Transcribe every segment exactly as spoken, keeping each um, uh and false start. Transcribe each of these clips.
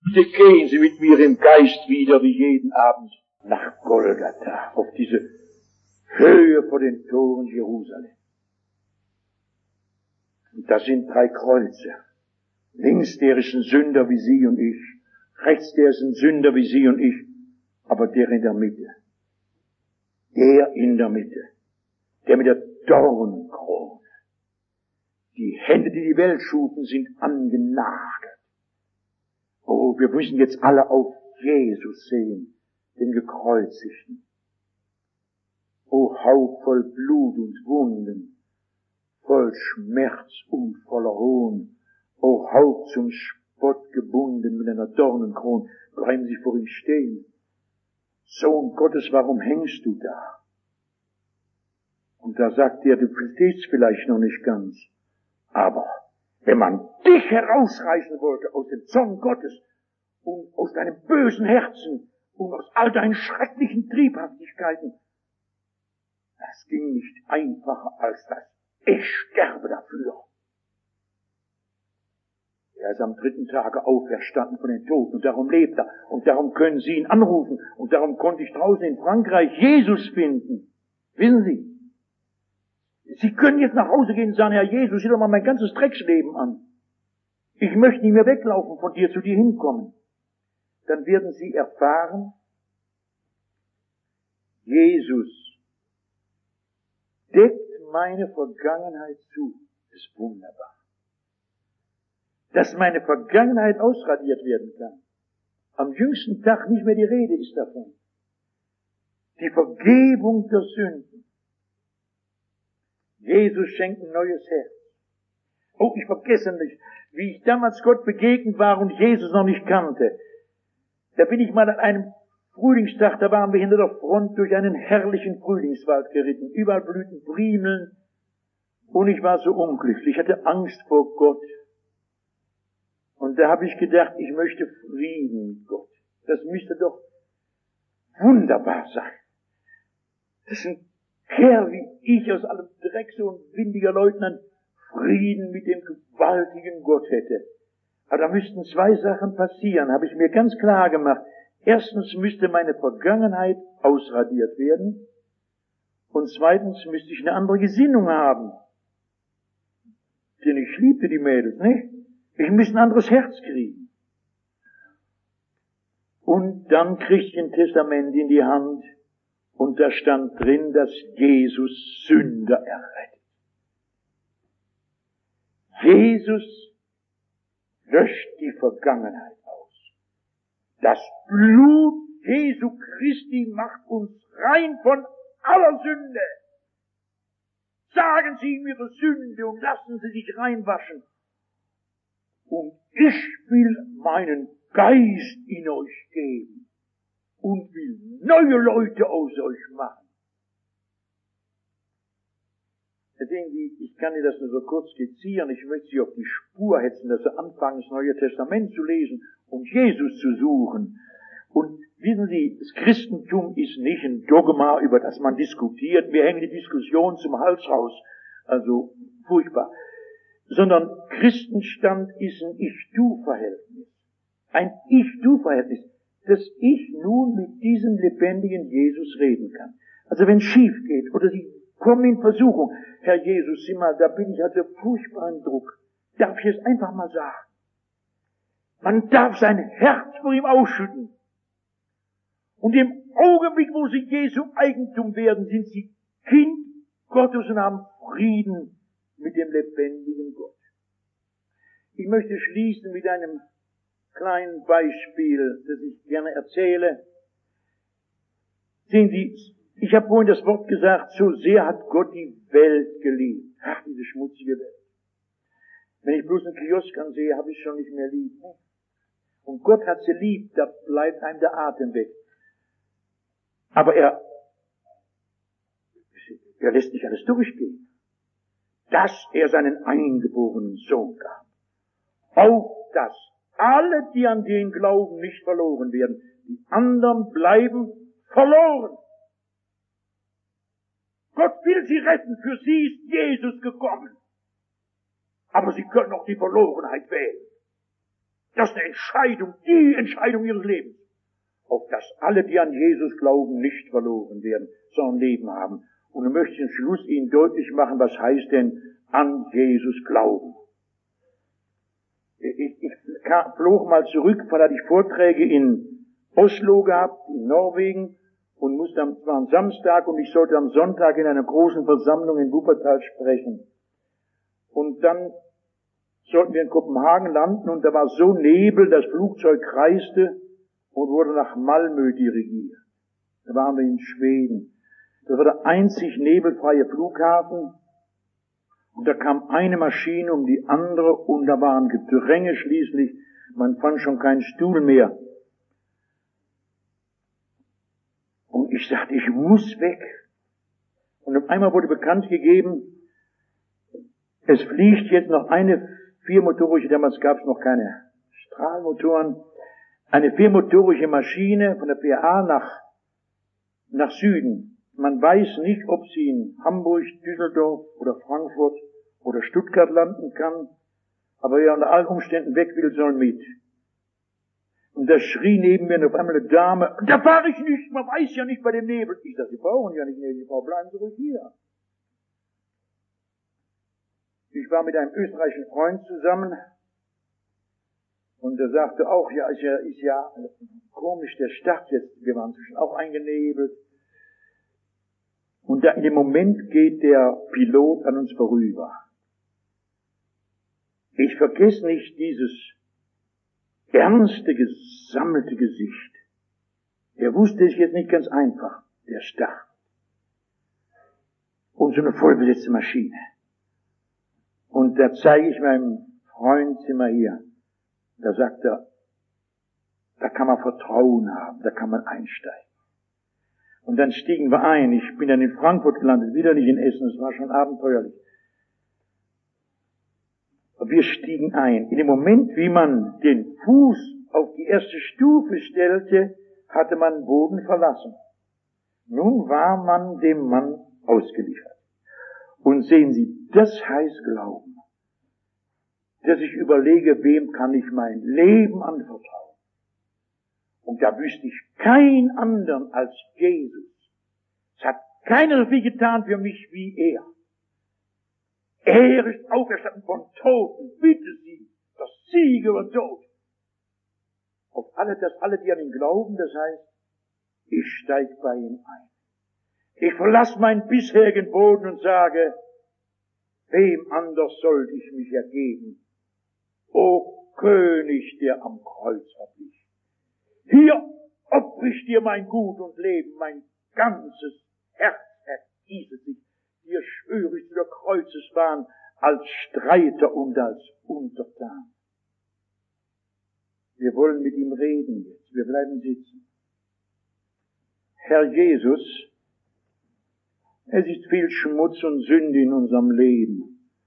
Bitte gehen Sie mit mir im Geist wieder wie jeden Abend nach Golgatha, auf diese Höhe vor den Toren Jerusalem. Und da sind drei Kreuze. Links der ist ein Sünder wie Sie und ich. Rechts der ist ein Sünder wie Sie und ich. Aber der in der Mitte. Der in der Mitte. Der mit der Dornenkrone. Die Hände, die die Welt schufen, sind angenagelt. Oh, wir müssen jetzt alle auf Jesus sehen, den Gekreuzigten. O Haupt voll Blut und Wunden, voll Schmerz und voller Hohn, o Haupt zum Spott gebunden mit einer Dornenkron, bleiben Sie vor ihm stehen. Sohn Gottes, warum hängst du da? Und da sagt er, du verstehst vielleicht noch nicht ganz, aber wenn man dich herausreißen wollte aus dem Zorn Gottes und aus deinem bösen Herzen und aus all deinen schrecklichen Triebhaftigkeiten, das ging nicht einfacher als das. Ich sterbe dafür. Er ist am dritten Tage auferstanden von den Toten und darum lebt er und darum können Sie ihn anrufen und darum konnte ich draußen in Frankreich Jesus finden. Wissen Sie? Sie können jetzt nach Hause gehen und sagen, Herr Jesus, sieh doch mal mein ganzes Drecksleben an. Ich möchte nicht mehr weglaufen von dir, zu dir hinkommen. Dann werden Sie erfahren, Jesus deckt meine Vergangenheit zu. Das ist wunderbar. Dass meine Vergangenheit ausradiert werden kann. Am jüngsten Tag nicht mehr die Rede ist davon. Die Vergebung der Sünden. Jesus schenkt ein neues Herz. Oh, ich vergesse nicht, wie ich damals Gott begegnet war und Jesus noch nicht kannte. Da bin ich mal an einem Frühlingstag, da waren wir hinter der Front durch einen herrlichen Frühlingswald geritten. Überall blühten Primeln. Und ich war so unglücklich. Ich hatte Angst vor Gott. Und da habe ich gedacht, ich möchte Frieden mit Gott. Das müsste doch wunderbar sein. Das ein Kerl wie ich aus allem Dreck, so ein windiger Leutnant, Frieden mit dem gewaltigen Gott hätte. Aber da müssten zwei Sachen passieren, habe ich mir ganz klar gemacht. Erstens müsste meine Vergangenheit ausradiert werden. Und zweitens müsste ich eine andere Gesinnung haben. Denn ich liebte die Mädels, nicht? Ich müsste ein anderes Herz kriegen. Und dann kriegte ich ein Testament in die Hand. Und da stand drin, dass Jesus Sünder errettet. Jesus löscht die Vergangenheit aus. Das Blut Jesu Christi macht uns rein von aller Sünde. Sagen Sie ihm Ihre Sünde und lassen Sie sich reinwaschen. Und ich will meinen Geist in euch geben und will neue Leute aus euch machen. Sehen Sie, ich kann Ihnen das nur so kurz skizzieren. Ich möchte Sie auf die Spur hetzen, dass Sie anfangen, das Neue Testament zu lesen und Jesus zu suchen. Und wissen Sie, das Christentum ist nicht ein Dogma, über das man diskutiert. Wir hängen die Diskussion zum Hals raus. Also, furchtbar. Sondern Christenstand ist ein Ich-Du-Verhältnis. Ein Ich-Du-Verhältnis, dass ich nun mit diesem lebendigen Jesus reden kann. Also wenn es schief geht oder Sie kommen in Versuchung, Herr Jesus, sieh mal, da bin ich also furchtbaren Druck. Darf ich es einfach mal sagen? Man darf sein Herz vor ihm ausschütten. Und im Augenblick, wo Sie Jesu Eigentum werden, sind Sie Kind Gottes und haben Frieden mit dem lebendigen Gott. Ich möchte schließen mit einem kleinen Beispiel, das ich gerne erzähle. Sehen Sie, ich habe vorhin das Wort gesagt, so sehr hat Gott die Welt geliebt. Ach, diese schmutzige Welt. Wenn ich bloß einen Kiosk ansehe, habe ich schon nicht mehr lieb. Und Gott hat sie lieb, da bleibt einem der Atem weg. Aber er, er lässt nicht alles durchgehen. Dass er seinen eingeborenen Sohn gab. Auf dass alle, die an den glauben, nicht verloren werden. Die anderen bleiben verloren. Gott will sie retten, für sie ist Jesus gekommen. Aber sie können auch die Verlorenheit wählen. Das ist eine Entscheidung, die Entscheidung ihres Lebens. Auf dass alle, die an Jesus glauben, nicht verloren werden, sondern Leben haben. Und ich möchte zum Schluss Ihnen deutlich machen, was heißt denn an Jesus glauben. Ich, ich flog mal zurück, weil hatte ich Vorträge in Oslo gehabt, in Norwegen, und musste am, es war am Samstag, und ich sollte am Sonntag in einer großen Versammlung in Wuppertal sprechen. Und dann sollten wir in Kopenhagen landen, und da war so Nebel, das Flugzeug kreiste und wurde nach Malmö dirigiert. Da waren wir in Schweden. Das war der einzig nebelfreie Flughafen. Und da kam eine Maschine um die andere, und da waren Gedränge schließlich. Man fand schon keinen Stuhl mehr. Und ich sagte, ich muss weg. Und auf einmal wurde bekannt gegeben, es fliegt jetzt noch eine viermotorige, damals gab es noch keine Strahlmotoren, eine viermotorige Maschine von der P A nach, nach Süden. Man weiß nicht, ob sie in Hamburg, Düsseldorf oder Frankfurt oder Stuttgart landen kann, aber wer unter allen Umständen weg will, soll mit. Und da schrie neben mir auf einmal eine Dame, da fahre ich nicht, man weiß ja nicht bei dem Nebel. Ich sage, Sie brauchen ja nicht neben die Frau, bleiben Sie ruhig hier. Ich war mit einem österreichischen Freund zusammen, und der sagte auch, ja, ist ja, ist ja komisch, der Start jetzt, wir waren zwischen auch eingenebelt. Und da in dem Moment geht der Pilot an uns vorüber. Ich vergesse nicht dieses ernste, gesammelte Gesicht. Er wusste es jetzt nicht ganz einfach, der Start. Und so eine vollbesetzte Maschine. Und da zeige ich meinem Freund, sieh mal hier, da sagt er, da kann man Vertrauen haben, da kann man einsteigen. Und dann stiegen wir ein. Ich bin dann in Frankfurt gelandet, wieder nicht in Essen, es war schon abenteuerlich. Aber wir stiegen ein. In dem Moment, wie man den Fuß auf die erste Stufe stellte, hatte man den Boden verlassen. Nun war man dem Mann ausgeliefert. Und sehen Sie, das heißt Glauben. Dass ich überlege, wem kann ich mein Leben anvertrauen. Und da wüsste ich keinen anderen als Jesus. Es hat keiner so viel getan für mich wie er. Er ist auferstanden von Toten. Bitte Sie, das Sieg über den Tod. Auf alle, dass alle, die an ihn glauben, das heißt, ich steige bei ihm ein. Ich verlasse meinen bisherigen Boden und sage, wem anders sollte ich mich ergeben? O König, der am Kreuz verblieb. Hier opfer ich dir mein Gut und Leben, mein ganzes Herz ergieße sich. Hier schwöre ich zu der Kreuzesbahn als Streiter und als Untertan. Wir wollen mit ihm reden jetzt. Wir bleiben sitzen. Herr Jesus, es ist viel Schmutz und Sünde in unserem Leben.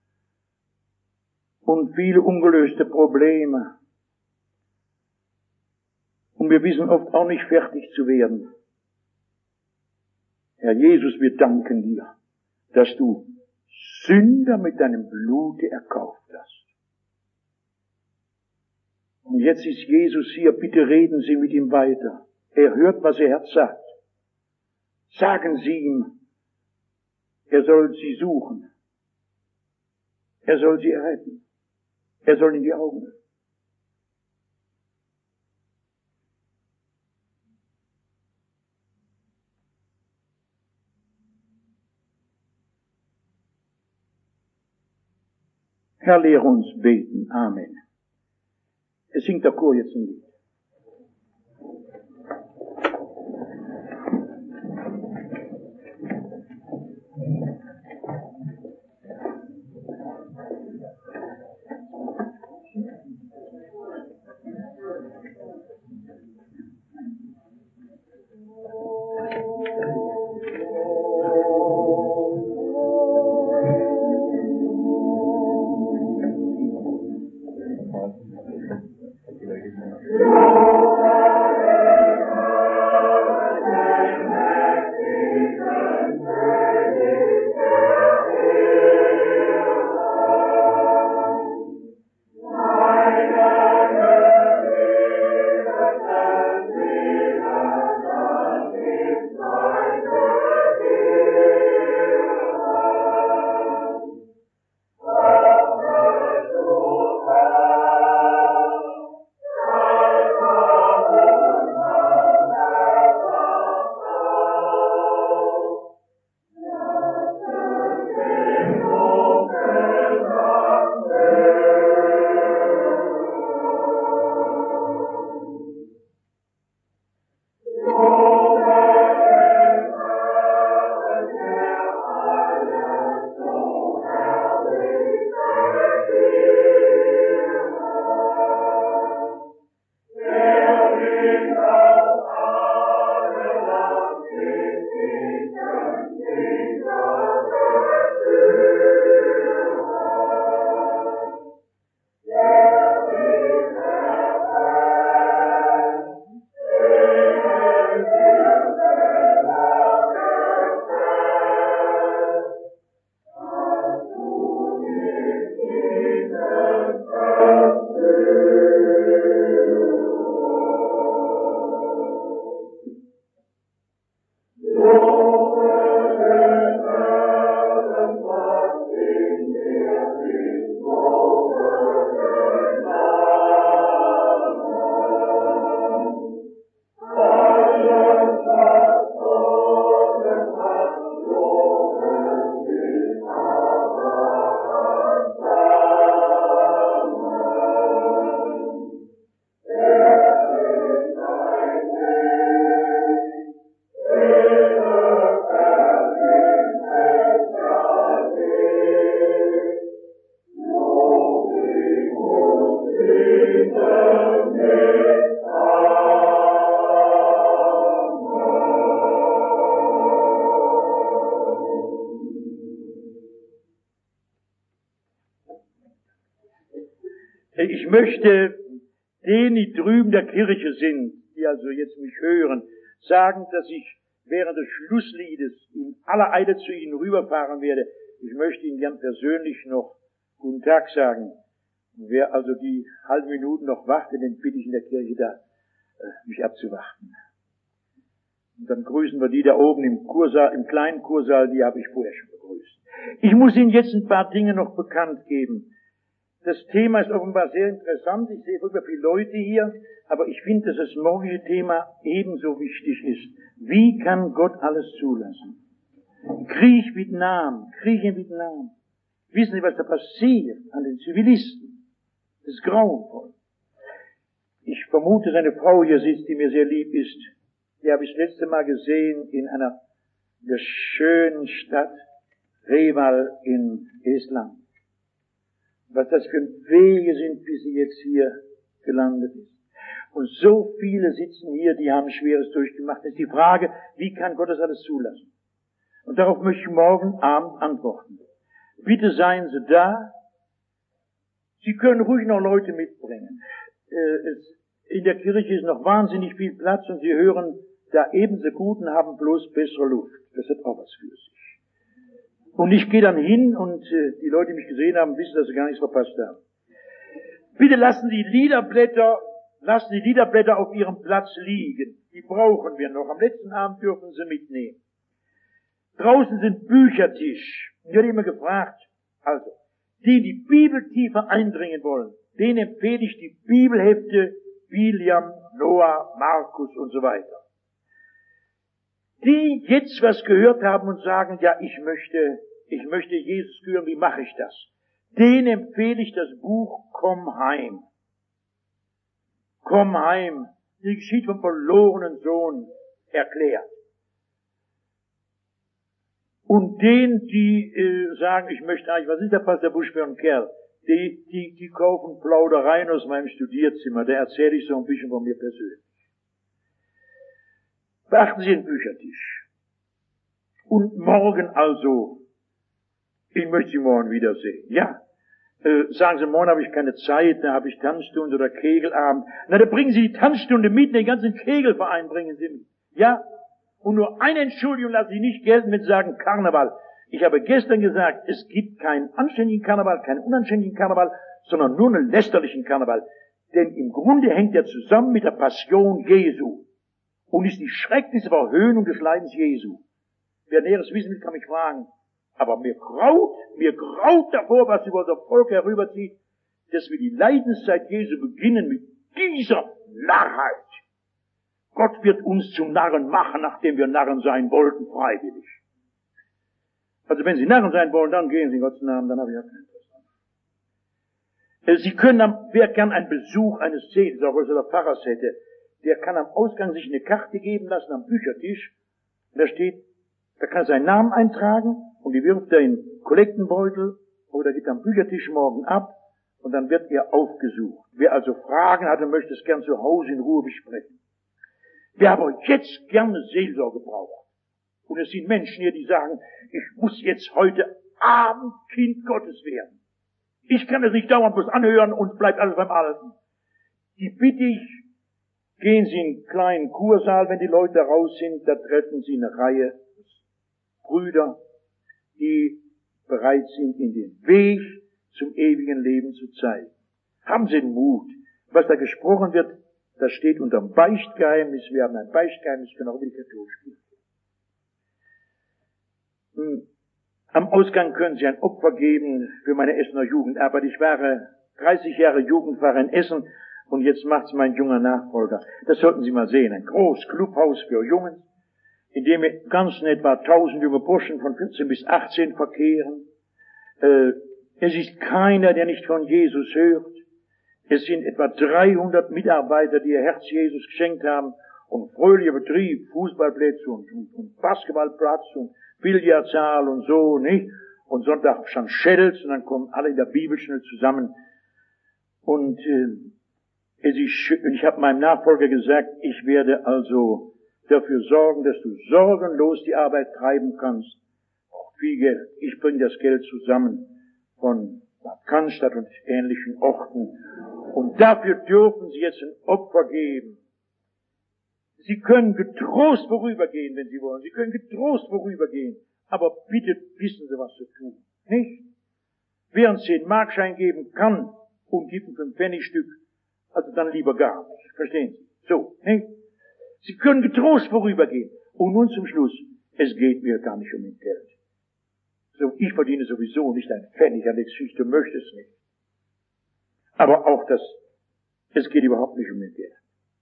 Und viele ungelöste Probleme. Und wir wissen oft auch nicht fertig zu werden. Herr Jesus, wir danken dir, dass du Sünder mit deinem Blute erkauft hast. Und jetzt ist Jesus hier, bitte reden Sie mit ihm weiter. Er hört, was Ihr Herz sagt. Sagen Sie ihm, er soll Sie suchen. Er soll Sie erretten. Er soll in die Augen öffnen. Herr, lehre uns beten. Amen. Es singt der Chor jetzt ein Lied. Lord. möchte denen, die drüben der Kirche sind, die also jetzt mich hören, sagen, dass ich während des Schlussliedes in aller Eile zu Ihnen rüberfahren werde. Ich möchte Ihnen gern persönlich noch guten Tag sagen. Wer also die halbe Minuten noch wartet, den bitte ich in der Kirche da, mich abzuwarten. Und dann grüßen wir die da oben im Kursaal, im kleinen Kursaal, die habe ich vorher schon begrüßt. Ich muss Ihnen jetzt ein paar Dinge noch bekannt geben. Das Thema ist offenbar sehr interessant. Ich sehe wirklich viele Leute hier, aber ich finde, dass das morgige Thema ebenso wichtig ist. Wie kann Gott alles zulassen? Krieg Vietnam, Krieg in Vietnam. Wissen Sie, was da passiert an den Zivilisten? Das ist grauenvoll. Ich vermute, seine Frau hier sitzt, die mir sehr lieb ist. Die habe ich das letzte Mal gesehen in einer der schönen Stadt Reval in Estland. Was das für Wege sind, bis sie jetzt hier gelandet ist. Und so viele sitzen hier, die haben Schweres durchgemacht. Das ist die Frage, wie kann Gott das alles zulassen? Und darauf möchte ich morgen Abend antworten. Bitte seien Sie da. Sie können ruhig noch Leute mitbringen. Äh, es, in der Kirche ist noch wahnsinnig viel Platz und Sie hören da ebenso gut und haben bloß bessere Luft. Das hat auch was für sich. Und ich gehe dann hin und äh, die Leute, die mich gesehen haben, wissen, dass sie gar nichts verpasst haben. Bitte lassen Sie Liederblätter, lassen Sie Liederblätter auf Ihrem Platz liegen. Die brauchen wir noch. Am letzten Abend dürfen Sie mitnehmen. Draußen sind Büchertisch. Ich werde immer gefragt, also, die die Bibel tiefer eindringen wollen, denen empfehle ich die Bibelhefte William, Noah, Markus und so weiter. Die jetzt was gehört haben und sagen, ja, ich möchte, ich möchte Jesus hören, wie mache ich das? Denen empfehle ich das Buch Komm heim. Komm heim. Die Geschichte vom verlorenen Sohn erklärt. Und denen, die äh, sagen, ich möchte eigentlich, was ist der Pastor Busch für ein Kerl? Die, die, die kaufen Plaudereien aus meinem Studierzimmer. Da erzähle ich so ein bisschen von mir persönlich. Beachten Sie den Büchertisch. Und morgen also, ich möchte Sie morgen wiedersehen. Ja, äh, sagen Sie, morgen habe ich keine Zeit, da habe ich Tanzstunde oder Kegelabend. Na, da bringen Sie die Tanzstunde mit, den ganzen Kegelverein bringen Sie mit. Ja, und nur eine Entschuldigung lassen Sie nicht gelten, wenn Sie sagen Karneval. Ich habe gestern gesagt, es gibt keinen anständigen Karneval, keinen unanständigen Karneval, sondern nur einen lästerlichen Karneval. Denn im Grunde hängt er zusammen mit der Passion Jesu. Und ist die schrecklichste Verhöhnung des Leidens Jesu. Wer Näheres wissen will, kann mich fragen. Aber mir graut, mir graut davor, was über unser Volk herüberzieht, dass wir die Leidenszeit Jesu beginnen mit dieser Narrheit. Gott wird uns zum Narren machen, nachdem wir Narren sein wollten, freiwillig. Also wenn Sie Narren sein wollen, dann gehen Sie in Gottes Namen, dann habe ich ja kein Interesse. Sie können, wer gern einen Besuch eines Seelsorgers oder Pfarrers hätte, der kann am Ausgang sich eine Karte geben lassen am Büchertisch. Und da steht, da kann er seinen Namen eintragen und die wirft er in den Kollektenbeutel oder geht am Büchertisch morgen ab und dann wird er aufgesucht. Wer also Fragen hat und möchte es gern zu Hause in Ruhe besprechen. Wer aber jetzt gerne Seelsorge braucht, und es sind Menschen hier, die sagen, ich muss jetzt heute Abend Kind Gottes werden. Ich kann es nicht dauernd bloß anhören und bleibt alles beim Alten. Die bitte ich, gehen Sie in einen kleinen Kursaal, wenn die Leute raus sind, da treffen Sie eine Reihe Brüder, die bereit sind, in den Weg zum ewigen Leben zu zeigen. Haben Sie den Mut. Was da gesprochen wird, das steht unter dem Beichtgeheimnis. Wir haben ein Beichtgeheimnis, genau wie die Katholischen. Hm. Am Ausgang können Sie ein Opfer geben für meine Essener Jugendarbeit. Ich war dreißig Jahre Jugendpfarrer in Essen und jetzt macht's mein junger Nachfolger. Das sollten Sie mal sehen. Ein großes Clubhaus für Jungen, in dem ganz in etwa tausend junge Burschen von vierzehn bis achtzehn verkehren. Äh, es ist keiner, der nicht von Jesus hört. Es sind etwa dreihundert Mitarbeiter, die ihr Herz Jesus geschenkt haben und fröhlicher Betrieb, Fußballplätze und, und, und Basketballplatz und Billardsaal und so, nicht? Und Sonntag stand Schädels und dann kommen alle in der Bibelstunde zusammen. Und äh, es ist schön, ich habe meinem Nachfolger gesagt, ich werde also dafür sorgen, dass du sorgenlos die Arbeit treiben kannst. Auch viel Geld. Ich bringe das Geld zusammen von Bad Cannstatt und ähnlichen Orten. Und dafür dürfen Sie jetzt ein Opfer geben. Sie können getrost vorübergehen, wenn Sie wollen. Sie können getrost vorübergehen. Aber bitte wissen Sie, was zu tun. Nicht? Wer uns zehn Markschein geben kann und gibt uns ein Pfennigstück, also dann lieber gar nicht. Verstehen Sie? So, nicht? Sie können getrost vorübergehen. Und nun zum Schluss. Es geht mir gar nicht um das Geld. So, ich verdiene sowieso nicht ein Pfennig an der Geschichte, möchte es nicht. Aber auch das, es geht überhaupt nicht um das Geld.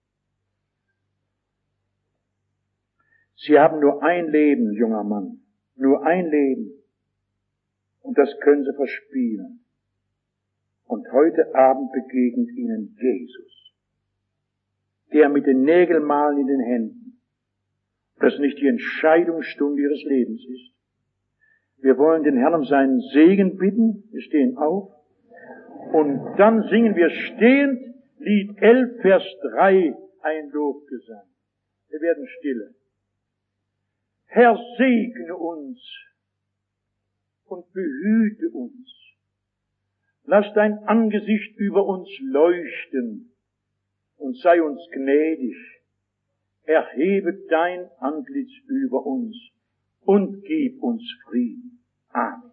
Sie haben nur ein Leben, junger Mann. Nur ein Leben. Und das können Sie verspielen. Und heute Abend begegnet Ihnen Jesus. Der mit den Nägelmalen in den Händen. Das nicht die Entscheidungsstunde Ihres Lebens ist. Wir wollen den Herrn um seinen Segen bitten. Wir stehen auf. Und dann singen wir stehend Lied elf, Vers drei, ein Lobgesang. Wir werden stille. Herr, segne uns und behüte uns. Lass dein Angesicht über uns leuchten und sei uns gnädig. Erhebe dein Antlitz über uns und gib uns Frieden. Amen.